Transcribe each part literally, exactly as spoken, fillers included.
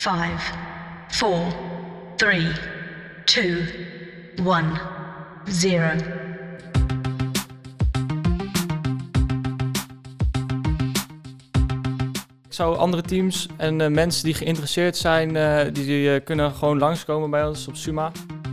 Five, four, three, two, one, zero. Ik zou andere teams en uh, mensen die geïnteresseerd zijn, uh, die, die uh, kunnen gewoon langskomen bij ons op Suma.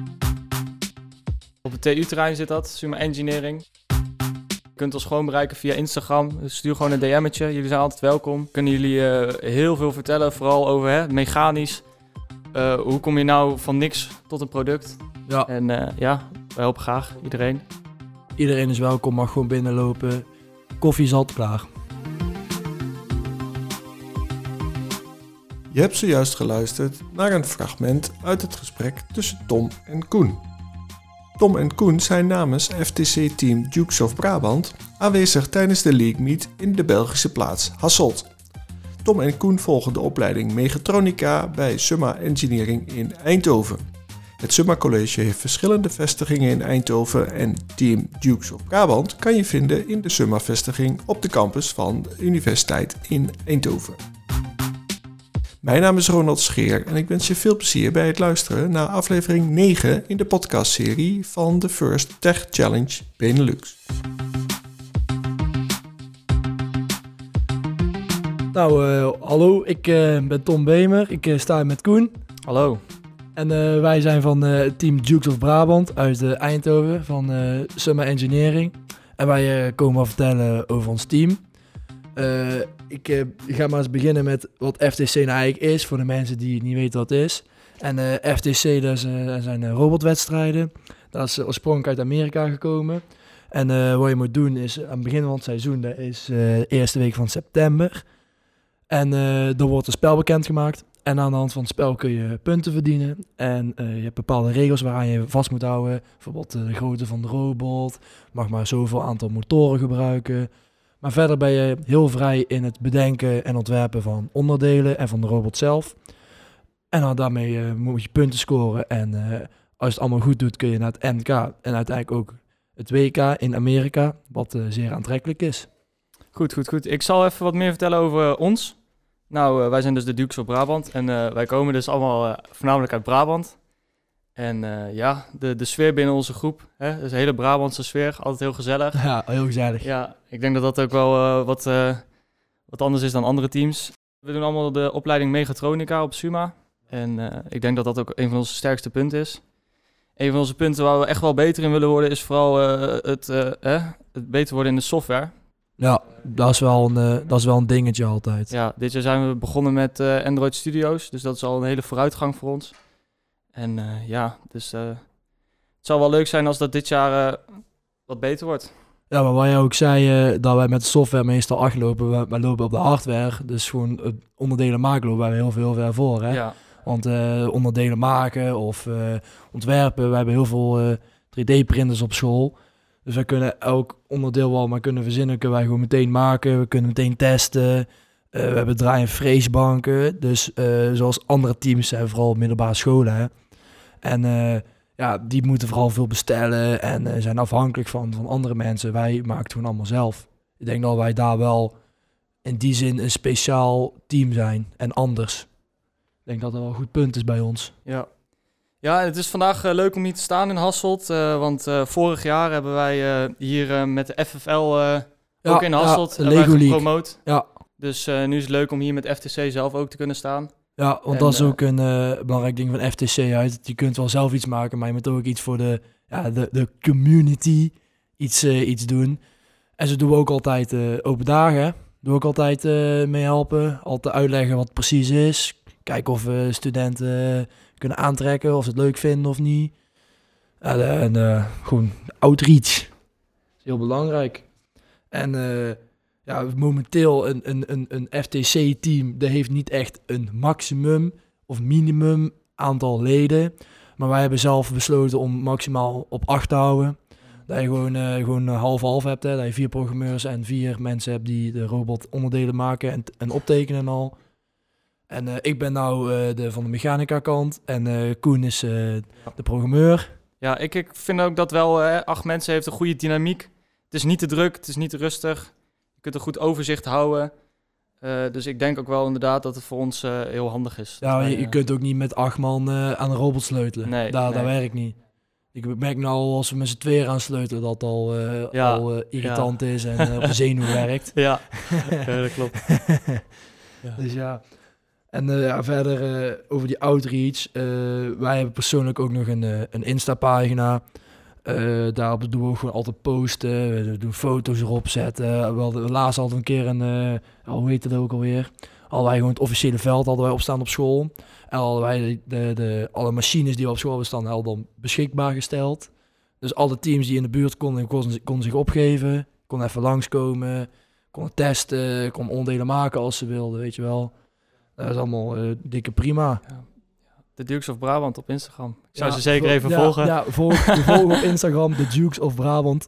Op het T U-terrein zit dat, Suma Engineering. Je kunt ons gewoon bereiken via Instagram. Dus stuur gewoon een D M'tje. Jullie zijn altijd welkom. Kunnen jullie uh, heel veel vertellen, vooral over hè, mechanisch. Uh, hoe kom je nou van niks tot een product? Ja. En uh, ja, wij helpen graag iedereen. Iedereen is welkom, mag gewoon binnenlopen. Koffie is altijd klaar. Je hebt zojuist geluisterd naar een fragment uit het gesprek tussen Tom en Koen. Tom en Koen zijn namens F T C-team Dukes of Brabant aanwezig tijdens de League Meet in de Belgische plaats Hasselt. Tom en Koen volgen de opleiding Mechatronica bij Suma Engineering in Eindhoven. Het Suma College heeft verschillende vestigingen in Eindhoven en team Dukes of Brabant kan je vinden in de Suma-vestiging op de campus van de Universiteit in Eindhoven. Mijn naam is Ronald Scheer en ik wens je veel plezier bij het luisteren naar aflevering negen in de podcastserie van de First Tech Challenge Benelux. Nou, uh, hallo, ik uh, ben Tom Bemer, ik uh, sta hier met Koen. Hallo. En uh, wij zijn van uh, team Dukes of Brabant uit uh, Eindhoven van uh, Suma Engineering. En wij uh, komen vertellen over ons team. Uh, ik uh, ga maar eens beginnen met wat F T C nou eigenlijk is, voor de mensen die niet weten wat het is. En uh, F T C, dat, is, uh, dat zijn uh, robotwedstrijden. Dat is uh, oorspronkelijk uit Amerika gekomen. En uh, wat je moet doen is, aan het begin van het seizoen, dat is uh, de eerste week van september. En uh, dan wordt een spel bekendgemaakt. En aan de hand van het spel kun je punten verdienen. En uh, je hebt bepaalde regels waaraan je vast moet houden. Bijvoorbeeld uh, de grootte van de robot. Mag maar zoveel aantal motoren gebruiken. Maar verder ben je heel vrij in het bedenken en ontwerpen van onderdelen en van de robot zelf. En dan daarmee uh, moet je punten scoren. En uh, als je het allemaal goed doet kun je naar het N K en uiteindelijk ook het W K in Amerika. Wat uh, zeer aantrekkelijk is. Goed, goed, goed. Ik zal even wat meer vertellen over ons. Nou, uh, wij zijn dus de Dukes of Brabant en uh, wij komen dus allemaal uh, voornamelijk uit Brabant. En uh, ja, de, de sfeer binnen onze groep, hè, dus een hele Brabantse sfeer, altijd heel gezellig. Ja, heel gezellig. Ja, ik denk dat dat ook wel uh, wat, uh, wat anders is dan andere teams. We doen allemaal de opleiding Mechatronica op Suma. En uh, ik denk dat dat ook een van onze sterkste punten is. Een van onze punten waar we echt wel beter in willen worden is vooral uh, het, uh, eh, het beter worden in de software. Ja, dat is wel een, uh, dat is wel een dingetje altijd. Ja, dit jaar zijn we begonnen met uh, Android Studios, dus dat is al een hele vooruitgang voor ons. En uh, ja, dus uh, het zou wel leuk zijn als dat dit jaar uh, wat beter wordt. Ja, maar wat jij ook zei, uh, dat wij met de software meestal achterlopen, wij, wij lopen op de hardware. Dus gewoon uh, onderdelen maken lopen wij heel veel, heel ver voor. Hè? Ja. Want uh, onderdelen maken of uh, ontwerpen, we hebben heel veel uh, drie D-printers op school. Dus wij kunnen elk onderdeel wel maar kunnen verzinnen, kunnen wij gewoon meteen maken. We kunnen meteen testen. Uh, we hebben draai- en freesbanken. Dus uh, zoals andere teams zijn, vooral middelbare scholen. Hè? En uh, ja, die moeten vooral veel bestellen en uh, zijn afhankelijk van, van andere mensen. Wij maken het gewoon allemaal zelf. Ik denk dat wij daar wel in die zin een speciaal team zijn en anders. Ik denk dat dat wel een goed punt is bij ons. Ja, ja het is vandaag uh, leuk om hier te staan in Hasselt. Uh, want uh, vorig jaar hebben wij uh, hier uh, met de F F L uh, Ja, ook in Hasselt ja, hebben wij Lego League. gepromoot. Ja, Dus uh, nu is het leuk om hier met F T C zelf ook te kunnen staan. ja want En, dat is uh, ook een uh, belangrijk ding van F T C uit. Je kunt wel zelf iets maken, maar je moet ook iets voor de, ja, de, de community iets, uh, iets doen. En zo doen we ook altijd uh, open dagen. Hè? Doen we ook altijd uh, mee helpen. Altijd uitleggen wat het precies is. Kijken of we studenten uh, kunnen aantrekken, of ze het leuk vinden of niet. Ja, de, en uh, gewoon outreach. Dat is heel belangrijk. En uh, ja, momenteel een, een, een, een F T C-team, dat heeft niet echt een maximum of minimum aantal leden. Maar wij hebben zelf besloten om maximaal op acht te houden. Dat je gewoon, uh, gewoon half-half hebt, hè. Dat je vier programmeurs en vier mensen hebt die de robot onderdelen maken en, en optekenen en al. En uh, ik ben nou uh, de, van de mechanica kant en uh, Koen is uh, de programmeur. Ja, ik, ik vind ook dat wel uh, acht mensen heeft een goede dynamiek. Het is niet te druk, het is niet te rustig. Je kunt een goed overzicht houden. Uh, dus ik denk ook wel inderdaad dat het voor ons uh, heel handig is. Ja, wij, je, je uh... kunt ook niet met acht man uh, aan een robot sleutelen. Nee, Daar, nee. dat werkt niet. Ik merk nou al als we met z'n tweeën aan sleutelen dat het al, uh, ja, al uh, irritant ja. is en uh, op de zenuw werkt. Ja. ja, dat klopt. ja. Dus ja. En uh, ja, verder uh, over die outreach. Uh, wij hebben persoonlijk ook nog een, uh, een Insta-pagina. Uh, daarop doen we ook gewoon altijd posten. We doen foto's erop zetten. We hadden laatst hadden we een keer een... Uh, hoe heet het ook alweer? Hadden wij gewoon het officiële veld hadden wij opstaan op school. En hadden wij de, de, de, alle machines die we op school hebben staan, hadden dan beschikbaar gesteld. Dus alle teams die in de buurt konden, konden, konden zich opgeven. Konden even langskomen. Konden testen. Konden onderdelen maken als ze wilden, weet je wel. Dat is allemaal uh, dikke prima. Ja. De Dukes of Brabant op Instagram. Ik zou ja, ze zeker vo- even ja, volgen. Ja, volg, volg op Instagram, de Dukes of Brabant.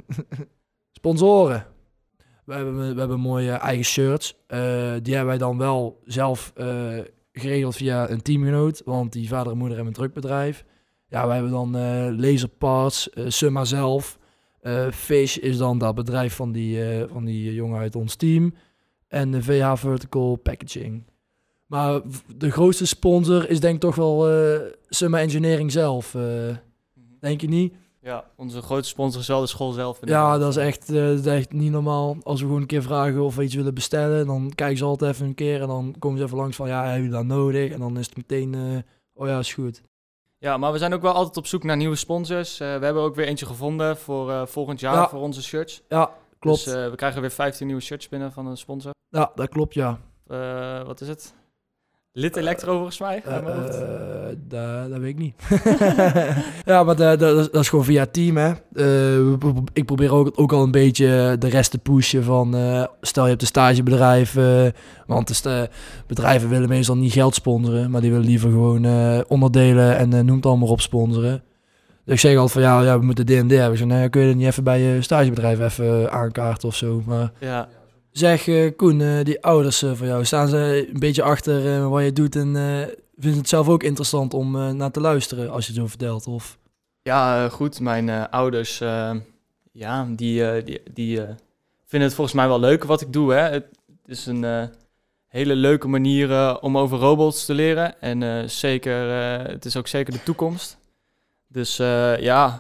Sponsoren. We hebben, we hebben mooie eigen shirts. Uh, die hebben wij dan wel zelf uh, geregeld via een teamgenoot. Want die vader en moeder hebben een drukbedrijf. Ja, we hebben dan uh, Laserparts, uh, Summa zelf. Uh, Fish is dan dat bedrijf van die, uh, van die jongen uit ons team. En de V H Vertical Packaging. Maar de grootste sponsor is denk ik toch wel uh, Summa Engineering zelf. Uh, denk je niet? Ja, onze grootste sponsor is wel de school zelf. Ja, dat is, echt, uh, dat is echt niet normaal. Als we gewoon een keer vragen of we iets willen bestellen, dan kijken ze altijd even een keer en dan komen ze even langs van, ja, hebben jullie dat nodig? En dan is het meteen, uh, oh ja, is goed. Ja, maar we zijn ook wel altijd op zoek naar nieuwe sponsors. Uh, we hebben ook weer eentje gevonden voor uh, volgend jaar ja. voor onze shirts. Ja, klopt. Dus uh, we krijgen weer vijftien nieuwe shirts binnen van een sponsor. Ja, dat klopt, ja. Uh, wat is het? Lid Electro volgens mij? Uh, uh, dat, dat weet ik niet. ja, maar dat, dat, dat is gewoon via team, hè. Uh, ik probeer ook, ook al een beetje de rest te pushen van... Uh, stel je hebt een stagebedrijf... Uh, want de sta- bedrijven willen meestal niet geld sponsoren... maar die willen liever gewoon uh, onderdelen en uh, noem het allemaal op sponsoren. Dus ik zeg altijd van, ja, ja we moeten dit en dit hebben. Ik zeg, nou, kun je dat niet even bij je stagebedrijf even aankaarten of zo, maar... Ja. Zeg, uh, Koen, uh, die ouders uh, van jou, staan ze een beetje achter uh, wat je doet en uh, vinden ze het zelf ook interessant om uh, naar te luisteren als je het zo vertelt? Of? Ja, uh, goed. Mijn uh, ouders, uh, ja, die, uh, die, die uh, vinden het volgens mij wel leuk wat ik doe. Hè. Het is een uh, hele leuke manier uh, om over robots te leren en uh, zeker, uh, het is ook zeker de toekomst. Dus uh, ja...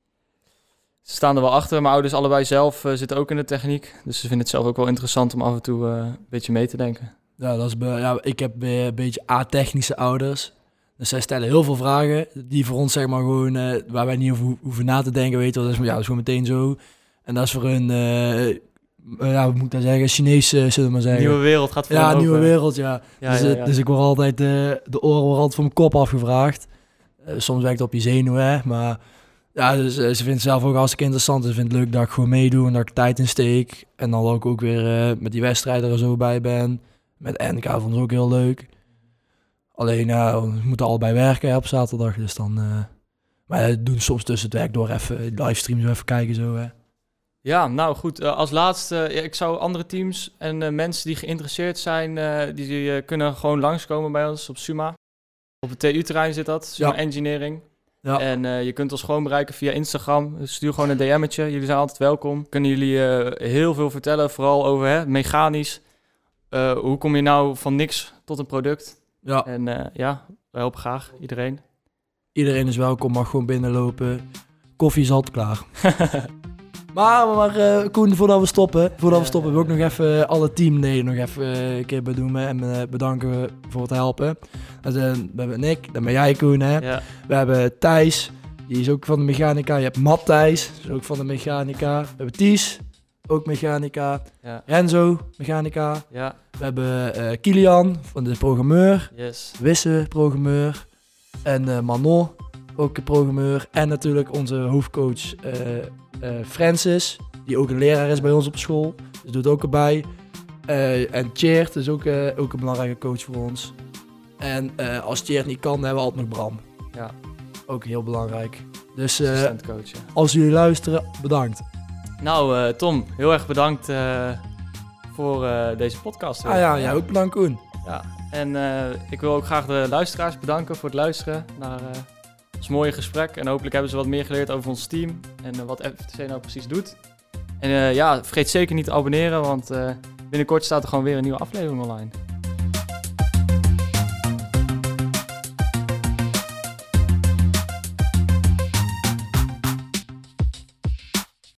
Ze staan er wel achter. Mijn ouders allebei zelf uh, zitten ook in de techniek. Dus ze vinden het zelf ook wel interessant om af en toe uh, een beetje mee te denken. Ja, dat is be- ja, ik heb uh, een beetje a-technische ouders. Dus zij stellen heel veel vragen die voor ons zeg maar gewoon, uh, waar wij niet over ho- hoeven na te denken. Weet je wel, dat is, ja, dat is gewoon meteen zo. En dat is voor hun, uh, uh, ja, wat moet ik dat zeggen, Chinees, uh, zullen we maar zeggen. Nieuwe wereld gaat voor Ja, hen nieuwe open. wereld, ja. Ja, dus, ja, uh, ja. dus ik word altijd, uh, de oren worden altijd van mijn kop afgevraagd. Uh, soms werkt het op je zenuwen, hè, maar... Ja, dus uh, ze vindt het zelf ook hartstikke interessant. Ze vindt het leuk dat ik gewoon meedoe en dat ik tijd in steek. En dan ook, ook weer uh, met die wedstrijden er zo bij ben. Met N K vond ze ook heel leuk. Alleen, uh, we moeten allebei werken hè, op zaterdag. Dus dan... Uh, maar we doen soms tussen het werk door even livestreams even kijken zo, hè. Ja, nou goed. Uh, als laatste, ja, ik zou andere teams en uh, mensen die geïnteresseerd zijn, uh, die, die uh, kunnen gewoon langskomen bij ons op Summa. Op het T U-terrein zit dat, Summa Ja. Engineering. Ja. En uh, je kunt ons gewoon bereiken via Instagram. Dus stuur gewoon een D M'tje. Jullie zijn altijd welkom. Kunnen jullie uh, heel veel vertellen, vooral over hè, mechanisch. Uh, hoe kom je nou van niks tot een product? Ja. En uh, ja, wij helpen graag iedereen. Iedereen is welkom, mag gewoon binnenlopen. Koffie is altijd klaar. Maar, maar uh, Koen, voordat we stoppen, voordat we stoppen, wil ik nog even alle teamleden nog even uh, een keer benoemen en uh, bedanken voor het helpen. Dus, uh, we hebben Nick, dan ben jij Koen, hè. Ja. We hebben Thijs, die is ook van de mechanica. Je hebt Matthijs, is ook van de mechanica. We hebben Ties, ook mechanica. Ja. Renzo, mechanica. Ja. We hebben uh, Kilian, van de programmeur. Yes. Wisse, programmeur. En uh, Manon, ook een programmeur. En natuurlijk onze hoofdcoach uh, uh, Francis, die ook een leraar is bij ons op school. Dus doet ook erbij. Uh, en Tjeerd is ook, uh, ook een belangrijke coach voor ons. En uh, als Tjeerd niet kan, dan hebben we altijd nog Bram. Ja. Ook heel belangrijk. Dus uh, Assistentcoach, ja. als jullie luisteren, bedankt. Nou, uh, Tom, heel erg bedankt uh, voor uh, deze podcast. Ah ja, jij ook bedankt, Koen. Ja, en uh, ik wil ook graag de luisteraars bedanken voor het luisteren naar uh, ons mooie gesprek. En hopelijk hebben ze wat meer geleerd over ons team en uh, wat F T C nou precies doet. En uh, ja, vergeet zeker niet te abonneren, want uh, binnenkort staat er gewoon weer een nieuwe aflevering online.